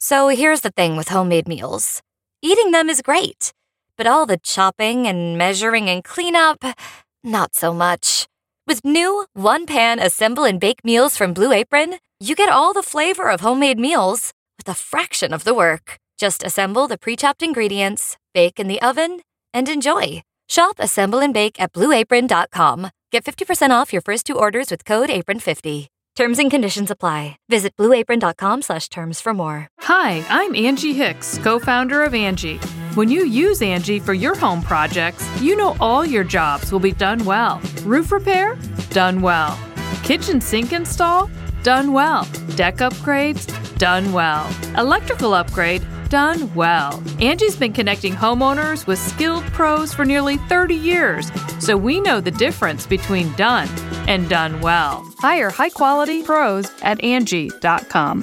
So here's the thing with homemade meals. Eating them is great, but all the chopping and measuring and cleanup, not so much. With new one-pan assemble and bake meals from Blue Apron, you get all the flavor of homemade meals with a fraction of the work. Just assemble the pre-chopped ingredients, bake in the oven, and enjoy. Shop, assemble, and bake at blueapron.com. Get 50% off your first 2 orders with code APRON50. Terms and conditions apply. Visit blueapron.com/terms for more. Hi, I'm Angie Hicks, co-founder of Angie. When you use Angie for your home projects, you know all your jobs will be done well. Roof repair? Done well. Kitchen sink install? Done well. Deck upgrades? Done well. Electrical upgrade? Done well. Angie's been connecting homeowners with skilled pros for nearly 30 years, so we know the difference between done and done well. Hire high-quality pros at Angie.com.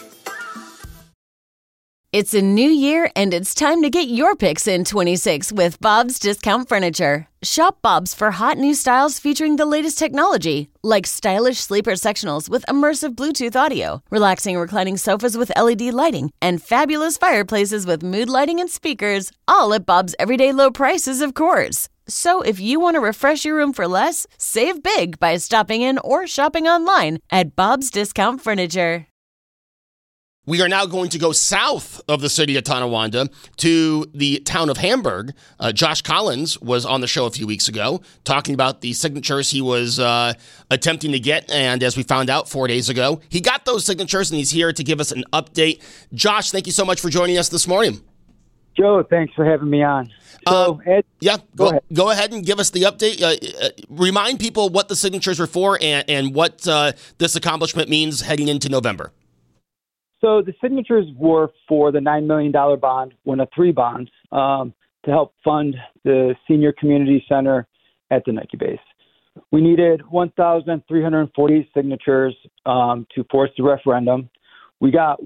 It's a new year, and it's time to get your picks in 26 with Bob's Discount Furniture. Shop Bob's for hot new styles featuring the latest technology, like stylish sleeper sectionals with immersive Bluetooth audio, relaxing reclining sofas with LED lighting, and fabulous fireplaces with mood lighting and speakers, all at Bob's everyday low prices, of course. So if you want to refresh your room for less, save big by stopping in or shopping online at Bob's Discount Furniture. We are now going to go south of the city of Tonawanda to the town of Hamburg. Josh Collins was on the show a few weeks ago talking about the signatures he was attempting to get. And as we found out 4 days ago, he got those signatures and he's here to give us an update. Josh, thank you so much for joining us this morning. Joe, thanks for having me on. So, Ed, go ahead and give us the update. Remind people what the signatures were for and what this accomplishment means heading into November. So the signatures were for the $9 million bond, one of 3 bonds, to help fund the senior community center at the Nike base. We needed 1,340 signatures to force the referendum. We got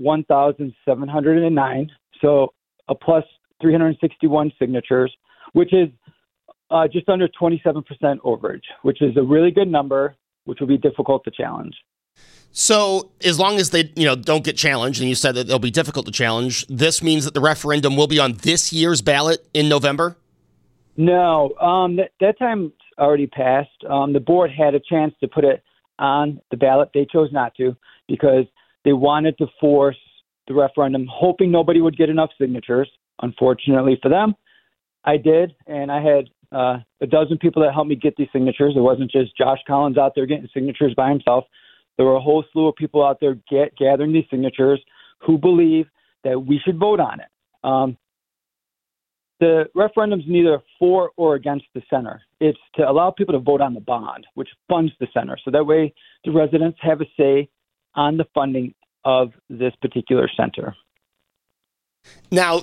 1,709, so a plus 361 signatures, which is just under 27% overage, which is a really good number, which will be difficult to challenge. So as long as they, don't get challenged, and you said that they'll be difficult to challenge, this means that the referendum will be on this year's ballot in November? No, that time's already passed. The board had a chance to put it on the ballot. They chose not to because they wanted to force the referendum, hoping nobody would get enough signatures. Unfortunately for them, I did, and I had a dozen people that helped me get these signatures. It wasn't just Josh Collins out there getting signatures by himself. There were a whole slew of people out there gathering these signatures who believe that we should vote on it. The referendum's neither for or against the center. It's to allow people to vote on the bond, which funds the center. So that way the residents have a say on the funding of this particular center. Now,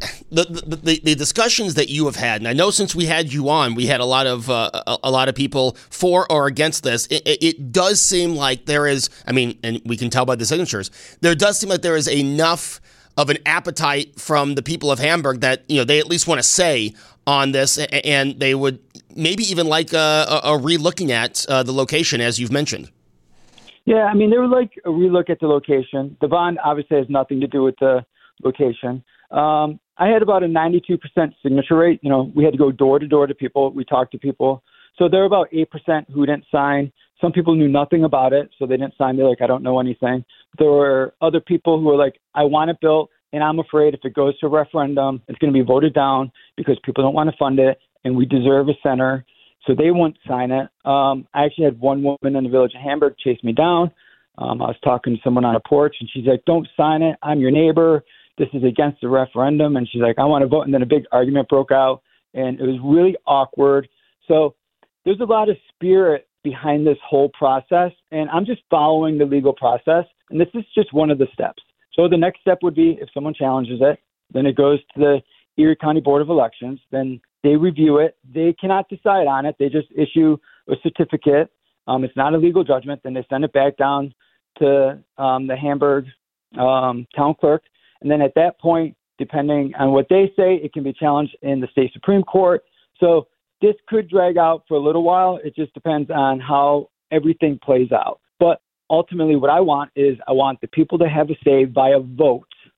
the discussions that you have had, and I know since we had you on, we had a lot of people for or against this. It does seem like there is, and we can tell by the signatures, there does seem like there is enough of an appetite from the people of Hamburg that they at least want to say on this, and they would maybe even like a re-looking at the location, as you've mentioned. Yeah, they would like a relook at the location. The bond obviously has nothing to do with the location. I had about a 92% signature rate. We had to go door to door to people. We talked to people. So there were about 8% who didn't sign. Some people knew nothing about it, so they didn't sign. They're like, I don't know anything. There were other people who were like, I want it built, and I'm afraid if it goes to a referendum, it's going to be voted down because people don't want to fund it, and we deserve a center. So they won't sign it. I actually had one woman in the village of Hamburg chase me down. I was talking to someone on a porch, and she's like, don't sign it. I'm your neighbor. This is against the referendum. And she's like, I want to vote. And then a big argument broke out, and it was really awkward. So there's a lot of spirit behind this whole process, and I'm just following the legal process. And this is just one of the steps. So the next step would be if someone challenges it, then it goes to the Erie County Board of Elections. Then they review it. They cannot decide on it. They just issue a certificate. It's not a legal judgment. Then they send it back down to the Hamburg town clerk. And then at that point, depending on what they say, it can be challenged in the state Supreme Court. So this could drag out for a little while. It just depends on how everything plays out. But ultimately, what I want is I want the people to have a say via vote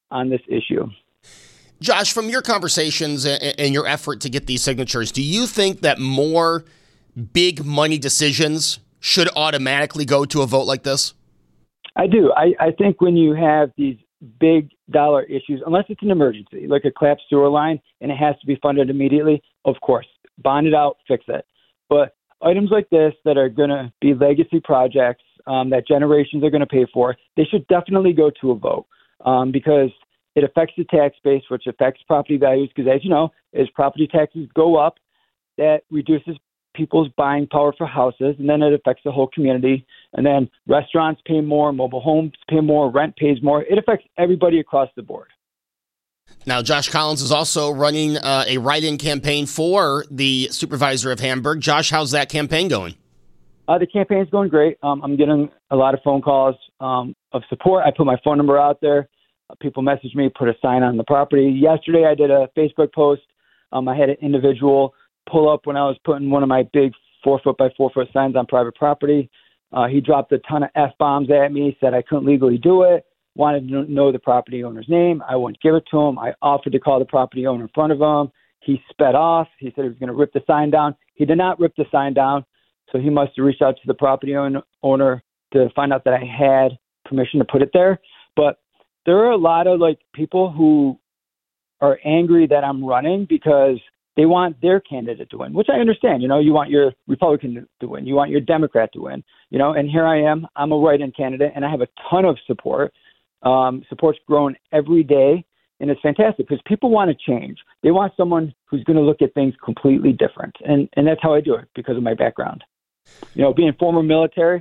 on this issue. Josh, from your conversations and your effort to get these signatures, do you think that more big money decisions should automatically go to a vote like this? I do. I think when you have these big dollar issues, unless it's an emergency, like a collapsed sewer line, and it has to be funded immediately, of course, bond it out, fix it. But items like this that are going to be legacy projects that generations are going to pay for, they should definitely go to a vote because it affects the tax base, which affects property values. Because as you know, as property taxes go up, that reduces people's buying power for houses, and then it affects the whole community. And then restaurants pay more, mobile homes pay more, rent pays more. It affects everybody across the board. Now, Josh Collins is also running a write-in campaign for the supervisor of Hamburg. Josh, how's that campaign going? The campaign's going great. I'm getting a lot of phone calls of support. I put my phone number out there. People message me, put a sign on the property. Yesterday, I did a Facebook post. I had an individual pull up when I was putting one of my big 4-foot by 4-foot signs on private property. He dropped a ton of F-bombs at me, said I couldn't legally do it, wanted to know the property owner's name. I wouldn't give it to him. I offered to call the property owner in front of him. He sped off. He said he was going to rip the sign down. He did not rip the sign down, so he must have reached out to the property owner to find out that I had permission to put it there. But there are a lot of people who are angry that I'm running because they want their candidate to win, which I understand. You want your Republican to win. You want your Democrat to win. And here I am. I'm a write-in candidate, and I have a ton of support. Support's grown every day, and it's fantastic because people want to change. They want someone who's going to look at things completely different, and that's how I do it because of my background. Being former military,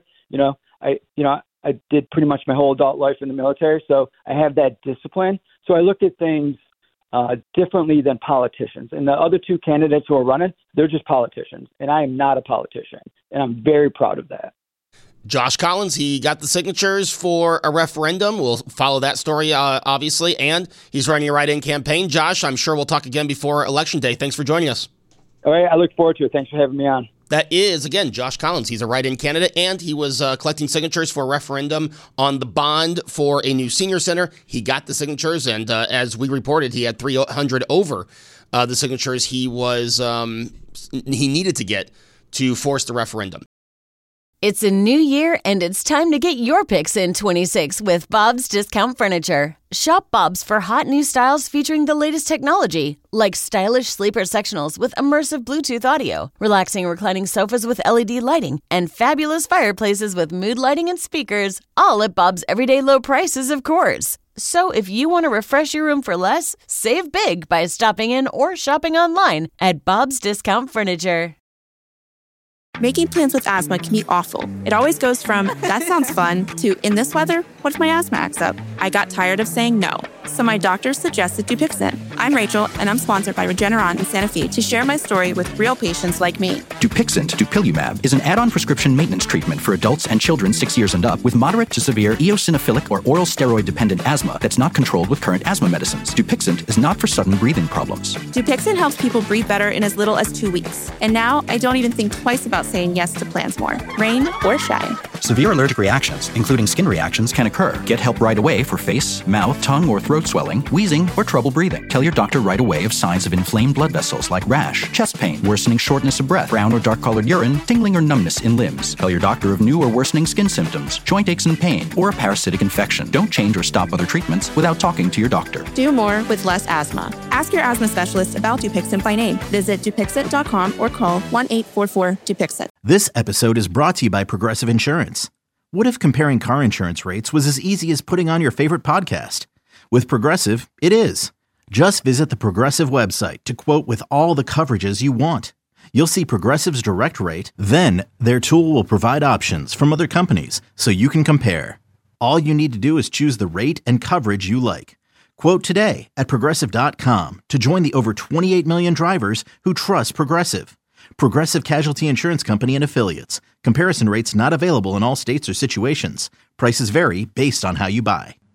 I did pretty much my whole adult life in the military, so I have that discipline. So I look at things differently than politicians. And the other two candidates who are running, they're just politicians. And I am not a politician. And I'm very proud of that. Josh Collins, he got the signatures for a referendum. We'll follow that story, obviously. And he's running a write-in campaign. Josh, I'm sure we'll talk again before Election Day. Thanks for joining us. All right. I look forward to it. Thanks for having me on. That is, again, Josh Collins. He's a write-in candidate, and he was collecting signatures for a referendum on the bond for a new senior center. He got the signatures, and as we reported, he had 300 over the signatures he needed to get to force the referendum. It's a new year, and it's time to get your picks in 26 with Bob's Discount Furniture. Shop Bob's for hot new styles featuring the latest technology, like stylish sleeper sectionals with immersive Bluetooth audio, relaxing reclining sofas with LED lighting, and fabulous fireplaces with mood lighting and speakers, all at Bob's everyday low prices, of course. So if you want to refresh your room for less, save big by stopping in or shopping online at Bob's Discount Furniture. Making plans with asthma can be awful. It always goes from, that sounds fun, to, in this weather, what if my asthma acts up? I got tired of saying no, so my doctor suggested Dupixent. I'm Rachel, and I'm sponsored by Regeneron in Santa Fe to share my story with real patients like me. Dupixent, dupilumab, is an add-on prescription maintenance treatment for adults and children 6 years and up with moderate to severe eosinophilic or oral steroid-dependent asthma that's not controlled with current asthma medicines. Dupixent is not for sudden breathing problems. Dupixent helps people breathe better in as little as 2 weeks. And now, I don't even think twice about saying yes to plans more, rain or shine. Severe allergic reactions, including skin reactions, can occur. Get help right away for face, mouth, tongue, or throat swelling, wheezing, or trouble breathing. Tell your doctor right away of signs of inflamed blood vessels like rash, chest pain, worsening shortness of breath, brown or dark-colored urine, tingling or numbness in limbs. Tell your doctor of new or worsening skin symptoms, joint aches and pain, or a parasitic infection. Don't change or stop other treatments without talking to your doctor. Do more with less asthma. Ask your asthma specialist about Dupixent by name. Visit Dupixent.com or call 1-844-DUPIXENT. This episode is brought to you by Progressive Insurance. What if comparing car insurance rates was as easy as putting on your favorite podcast? With Progressive, it is. Just visit the Progressive website to quote with all the coverages you want. You'll see Progressive's direct rate, then their tool will provide options from other companies so you can compare. All you need to do is choose the rate and coverage you like. Quote today at Progressive.com to join the over 28 million drivers who trust Progressive. Progressive Casualty Insurance Company and Affiliates. Comparison rates not available in all states or situations. Prices vary based on how you buy.